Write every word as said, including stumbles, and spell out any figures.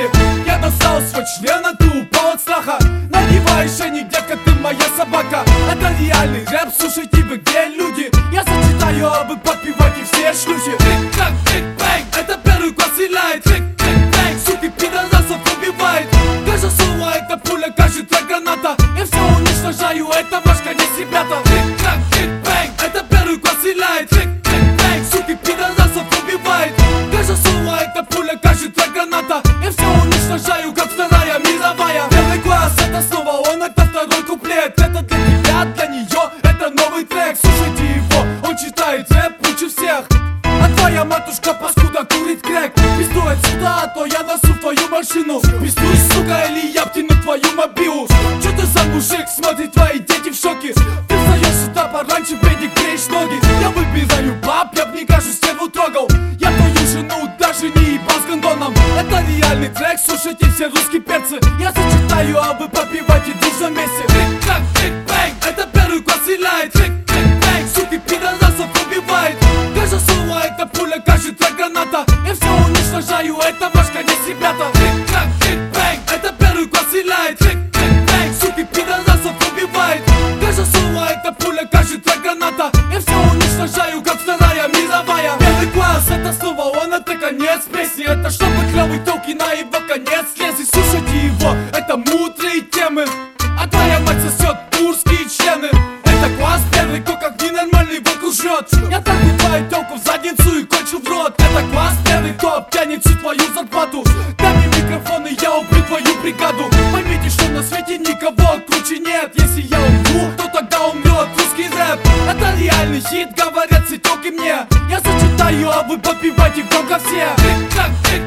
ноги. Я достал свой член, а ты упал от страха. Надеваешь, а не детка, ты моя собака. Это реальный рэп, слушайте вы, где люди. Я зачитаю, а вы подпевайте все шлюхи. Трик-трак, трик-бэнг, это первый класс стреляет. Трик-трик-бэнг, суки, пидорасов убивает. Каждое слово это пуля, каждый трек граната. Я все уничтожаю, это ваш конец, ребята. Трик-трак, трик-бэнг, это первый класс стреляет. Трик-трик-бэнг, суки, пидорасов убивает. Каждое слово это пуля, каждый трек граната. Я все уничтожаю, как вторая мировая. Первый класс, это снова он, это второй куплет. Это для тебя, для нее, это новый трек. Слушайте его, он читает рэп лучше всех. А твоя матушка паскуда курит крэк. Пизду отсюда, а то я носу в твою машину. Пиздуй, сука, или я втяну твою мобилу. Чё ты за мужик, смотри, твои дети в шоке. Ты встаешь сюда пораньше, педик, греешь ноги. Я выбираю баб, я б не кажу стерву трогал. Я твою жену даже не ебал с гондоном. Это реальный трек, слушайте все русские перцы. Я зачитаю, а вы попивайте дружно вместе. Трик-трак, трик-бэнг, это первый класс стреляет. Трик-трик-бэнг, суки, пидорасов убивает. Каждое слово это пуля, каждый трек граната. Я все уничтожаю, это ваш конец, ребята. Трик-трак, трик-бэнг, это первый класс стреляет. Трик-трик-бэнг, суки, пидорасов убивает. Каждое слово это пуля, каждый трек граната. Я все уничтожаю, как вторая мировая. Первый класс, это снова он, это конец песни. Это чтобы клевый толки на его конец лезет. Слушайте его, это мудрые темы. А твоя мать сосет курские члены. Это класс первый, кто как ненормальный волк жрет. Я так бываю телку в задницу и кончу в рот. Это класс первый, кто обтянет всю твою зарплату. Дай мне микрофон и я убью твою бригаду. Поймите, что на свете никого круче нет. Если я умру, то тогда умрет русский рэп. Это реальный хит, говорят все телки мне. Я зачитаю, а вы попивайте громко все. Трик-трак, трик